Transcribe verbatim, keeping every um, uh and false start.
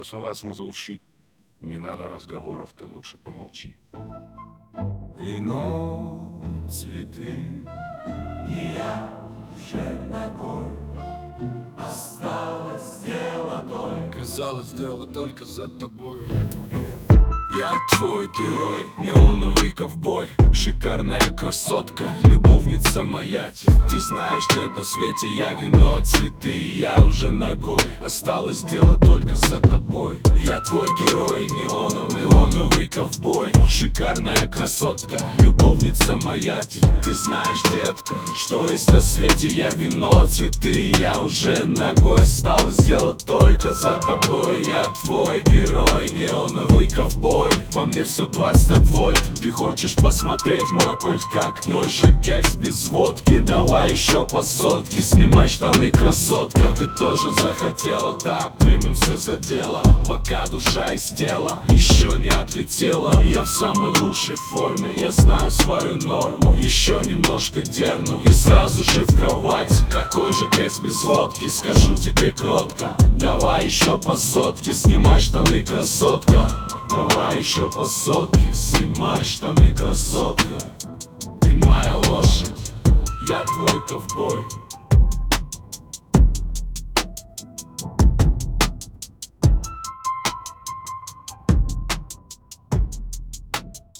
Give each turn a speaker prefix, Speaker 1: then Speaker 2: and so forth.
Speaker 1: Согласно зауши. Не надо разговоров, ты лучше помолчи. Вино, цветы, и я уже такой. Осталось дело только. Казалось, дело только за тобой. Я твой герой, неоновый ковбой, шикарная красотка, любовница моя. Ты знаешь, что на свете я вино, цветы, я уже ногой. Осталось дело только за тобой. Я твой герой, неоновый, неоновый ковбой, шикарная красотка, любовница моя. Ты знаешь, детка, что есть на свете я вино, цветы, я уже ногой. Осталось дело только за тобой. Я твой герой, неоновый ковбой, во мне все двадцать вольт. Ты хочешь посмотреть мой пульт, как ночью кекс без водки? Давай еще по сотке, снимай штаны, красотка. Ты тоже захотела, да, примемся за дело. Пока душа из тела еще не отлетела. Я в самой лучшей форме, я знаю свою норму. Еще немножко дерну и сразу же в кровать. Какой же кекс без водки, скажу тебе кротко. Давай еще по сотке, снимай штаны, красотка. Давай еще по сотке, снимай штаны, красотка. Ты моя лошадь, я твой ковбой.